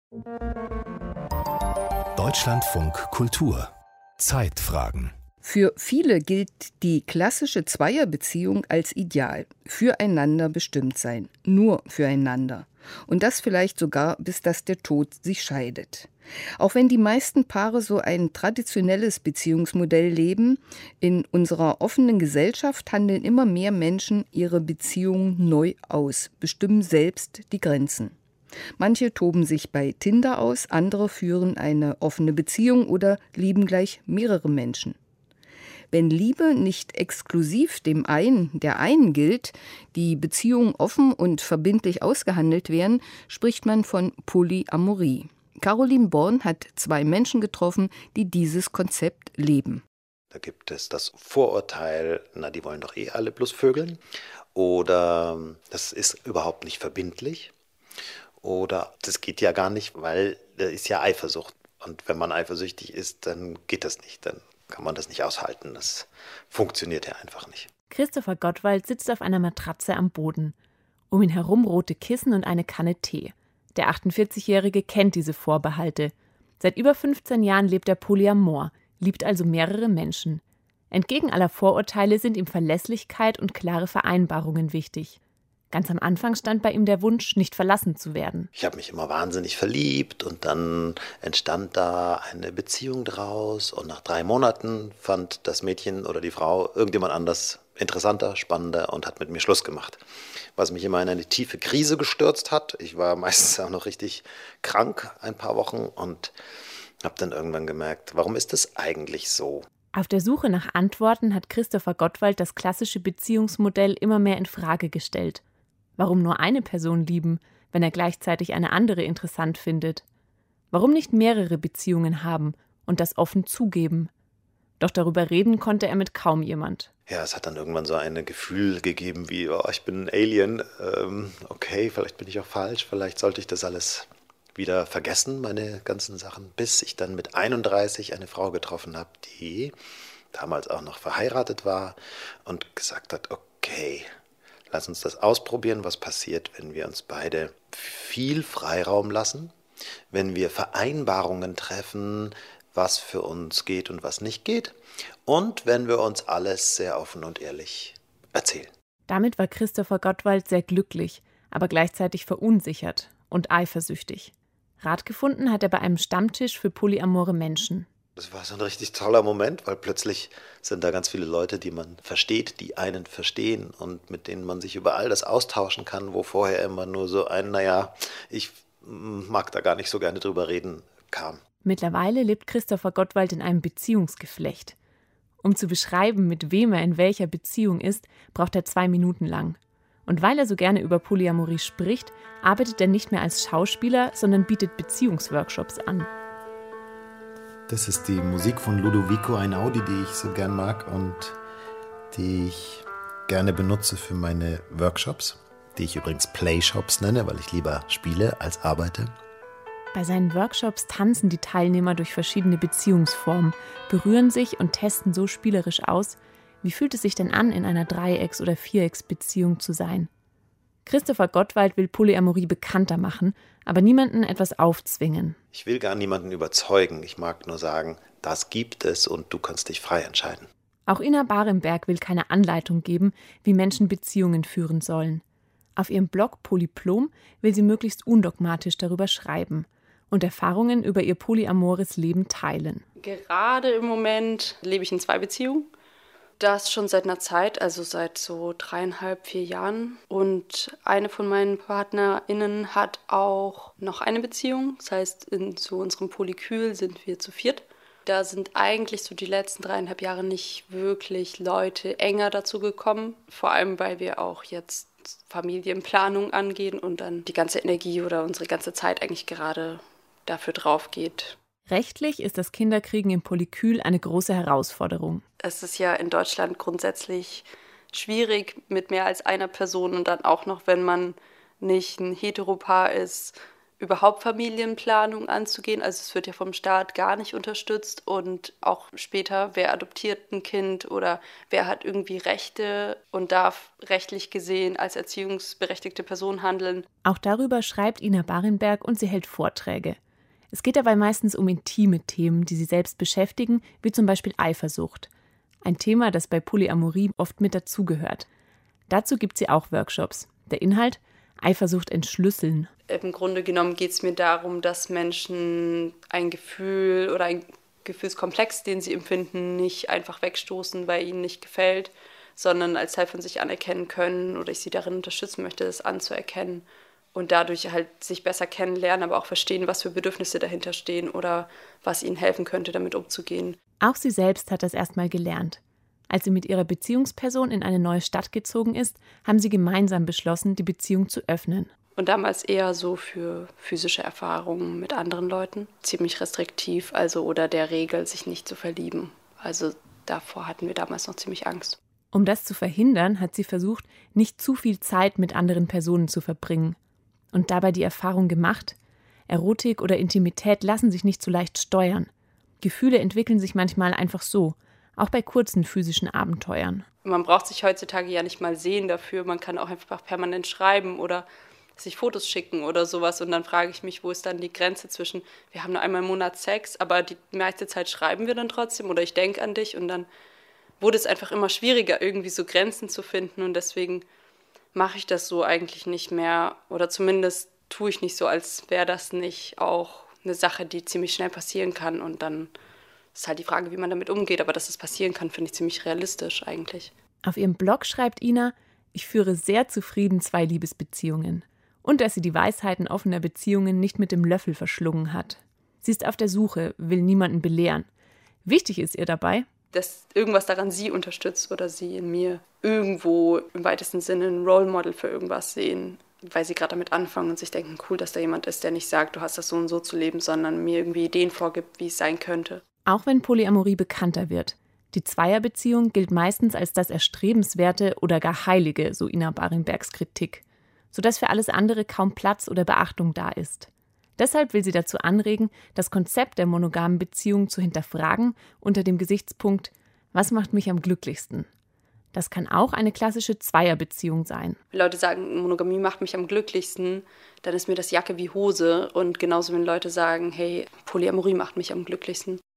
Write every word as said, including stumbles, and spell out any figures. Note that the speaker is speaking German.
Deutschlandfunk Kultur Zeitfragen. Für viele gilt die klassische Zweierbeziehung als Ideal. Füreinander bestimmt sein. Nur füreinander. Und das vielleicht sogar, bis dass der Tod sich scheidet. Auch wenn die meisten Paare so ein traditionelles Beziehungsmodell leben, in unserer offenen Gesellschaft handeln immer mehr Menschen ihre Beziehungen neu aus, bestimmen selbst die Grenzen. Manche toben sich bei Tinder aus, andere führen eine offene Beziehung oder lieben gleich mehrere Menschen. Wenn Liebe nicht exklusiv dem einen, der einen gilt, die Beziehungen offen und verbindlich ausgehandelt werden, spricht man von Polyamorie. Caroline Born hat zwei Menschen getroffen, die dieses Konzept leben. Da gibt es das Vorurteil, na, die wollen doch eh alle bloß vögeln. Oder das ist überhaupt nicht verbindlich. Oder das geht ja gar nicht, weil da ist ja Eifersucht. Und wenn man eifersüchtig ist, dann geht das nicht. Dann kann man das nicht aushalten. Das funktioniert ja einfach nicht. Christopher Gottwald sitzt auf einer Matratze am Boden. Um ihn herum rote Kissen und eine Kanne Tee. Der achtundvierzigjährige kennt diese Vorbehalte. Seit über fünfzehn Jahren lebt er Polyamor, liebt also mehrere Menschen. Entgegen aller Vorurteile sind ihm Verlässlichkeit und klare Vereinbarungen wichtig. Ganz am Anfang stand bei ihm der Wunsch, nicht verlassen zu werden. Ich habe mich immer wahnsinnig verliebt und dann entstand da eine Beziehung draus. Und nach drei Monaten fand das Mädchen oder die Frau irgendjemand anders interessanter, spannender und hat mit mir Schluss gemacht. Was mich immer in eine tiefe Krise gestürzt hat. Ich war meistens auch noch richtig krank ein paar Wochen und habe dann irgendwann gemerkt, warum ist das eigentlich so? Auf der Suche nach Antworten hat Christopher Gottwald das klassische Beziehungsmodell immer mehr in Frage gestellt. Warum nur eine Person lieben, wenn er gleichzeitig eine andere interessant findet? Warum nicht mehrere Beziehungen haben und das offen zugeben? Doch darüber reden konnte er mit kaum jemand. Ja, es hat dann irgendwann so ein Gefühl gegeben wie, oh, ich bin ein Alien, ähm, okay, vielleicht bin ich auch falsch, vielleicht sollte ich das alles wieder vergessen, meine ganzen Sachen, bis ich dann mit einunddreißig eine Frau getroffen habe, die damals auch noch verheiratet war und gesagt hat, okay, lass uns das ausprobieren, was passiert, wenn wir uns beide viel Freiraum lassen, wenn wir Vereinbarungen treffen, was für uns geht und was nicht geht und wenn wir uns alles sehr offen und ehrlich erzählen. Damit war Christopher Gottwald sehr glücklich, aber gleichzeitig verunsichert und eifersüchtig. Rat gefunden hat er bei einem Stammtisch für polyamore Menschen. Das war so ein richtig toller Moment, weil plötzlich sind da ganz viele Leute, die man versteht, die einen verstehen und mit denen man sich über all das austauschen kann, wo vorher immer nur so ein, naja, ich mag da gar nicht so gerne drüber reden, kam. Mittlerweile lebt Christopher Gottwald in einem Beziehungsgeflecht. Um zu beschreiben, mit wem er in welcher Beziehung ist, braucht er zwei Minuten lang. Und weil er so gerne über Polyamorie spricht, arbeitet er nicht mehr als Schauspieler, sondern bietet Beziehungsworkshops an. Das ist die Musik von Ludovico Einaudi, die ich so gern mag und die ich gerne benutze für meine Workshops, die ich übrigens Playshops nenne, weil ich lieber spiele als arbeite. Bei seinen Workshops tanzen die Teilnehmer durch verschiedene Beziehungsformen, berühren sich und testen so spielerisch aus, wie fühlt es sich denn an, in einer Dreiecks- oder Vierecks-Beziehung zu sein. Christopher Gottwald will Polyamorie bekannter machen, aber niemanden etwas aufzwingen. Ich will gar niemanden überzeugen. Ich mag nur sagen, das gibt es und du kannst dich frei entscheiden. Auch Ina Barenberg will keine Anleitung geben, wie Menschen Beziehungen führen sollen. Auf ihrem Blog Polyplom will sie möglichst undogmatisch darüber schreiben und Erfahrungen über ihr polyamores Leben teilen. Gerade im Moment lebe ich in zwei Beziehungen. Das schon seit einer Zeit, also seit so dreieinhalb, vier Jahren. Und eine von meinen PartnerInnen hat auch noch eine Beziehung. Das heißt, in so unserem Polykül sind wir zu viert. Da sind eigentlich so die letzten dreieinhalb Jahre nicht wirklich Leute enger dazu gekommen. Vor allem, weil wir auch jetzt Familienplanung angehen und dann die ganze Energie oder unsere ganze Zeit eigentlich gerade dafür drauf geht. Rechtlich ist das Kinderkriegen im Polykül eine große Herausforderung. Es ist ja in Deutschland grundsätzlich schwierig mit mehr als einer Person und dann auch noch, wenn man nicht ein Heteropaar ist, überhaupt Familienplanung anzugehen. Also es wird ja vom Staat gar nicht unterstützt und auch später, wer adoptiert ein Kind oder wer hat irgendwie Rechte und darf rechtlich gesehen als erziehungsberechtigte Person handeln. Auch darüber schreibt Ina Barenberg und sie hält Vorträge. Es geht dabei meistens um intime Themen, die sie selbst beschäftigen, wie zum Beispiel Eifersucht. Ein Thema, das bei Polyamorie oft mit dazugehört. Dazu gibt sie auch Workshops. Der Inhalt: Eifersucht entschlüsseln. Im Grunde genommen geht es mir darum, dass Menschen ein Gefühl oder ein Gefühlskomplex, den sie empfinden, nicht einfach wegstoßen, weil ihnen nicht gefällt, sondern als Teil von sich anerkennen können oder ich sie darin unterstützen möchte, das anzuerkennen und dadurch halt sich besser kennenlernen, aber auch verstehen, was für Bedürfnisse dahinter stehen oder was ihnen helfen könnte, damit umzugehen. Auch sie selbst hat das erstmal gelernt. Als sie mit ihrer Beziehungsperson in eine neue Stadt gezogen ist, haben sie gemeinsam beschlossen, die Beziehung zu öffnen. Und damals eher so für physische Erfahrungen mit anderen Leuten. Ziemlich restriktiv, also oder der Regel, sich nicht zu verlieben. Also davor hatten wir damals noch ziemlich Angst. Um das zu verhindern, hat sie versucht, nicht zu viel Zeit mit anderen Personen zu verbringen. Und dabei die Erfahrung gemacht: Erotik oder Intimität lassen sich nicht so leicht steuern. Gefühle entwickeln sich manchmal einfach so, auch bei kurzen physischen Abenteuern. Man braucht sich heutzutage ja nicht mal sehen dafür. Man kann auch einfach permanent schreiben oder sich Fotos schicken oder sowas. Und dann frage ich mich, wo ist dann die Grenze zwischen, wir haben nur einmal im Monat Sex, aber die meiste Zeit schreiben wir dann trotzdem oder ich denke an dich. Und dann wurde es einfach immer schwieriger, irgendwie so Grenzen zu finden. Und deswegen mache ich das so eigentlich nicht mehr. Oder zumindest tue ich nicht so, als wäre das nicht auch eine Sache, die ziemlich schnell passieren kann. Und dann ist halt die Frage, wie man damit umgeht. Aber dass es passieren kann, finde ich ziemlich realistisch eigentlich. Auf ihrem Blog schreibt Ina: Ich führe sehr zufrieden zwei Liebesbeziehungen. Und dass sie die Weisheiten offener Beziehungen nicht mit dem Löffel verschlungen hat. Sie ist auf der Suche, will niemanden belehren. Wichtig ist ihr dabei, dass irgendwas daran sie unterstützt oder sie in mir irgendwo im weitesten Sinne ein Role Model für irgendwas sehen, weil sie gerade damit anfangen und sich denken, cool, dass da jemand ist, der nicht sagt, du hast das so und so zu leben, sondern mir irgendwie Ideen vorgibt, wie es sein könnte. Auch wenn Polyamorie bekannter wird. Die Zweierbeziehung gilt meistens als das Erstrebenswerte oder gar Heilige, so Ina Barenbergs Kritik, sodass für alles andere kaum Platz oder Beachtung da ist. Deshalb will sie dazu anregen, das Konzept der monogamen Beziehung zu hinterfragen unter dem Gesichtspunkt: Was macht mich am glücklichsten? Das kann auch eine klassische Zweierbeziehung sein. Wenn Leute sagen, Monogamie macht mich am glücklichsten, dann ist mir das Jacke wie Hose. Und genauso, wenn Leute sagen, hey, Polyamorie macht mich am glücklichsten,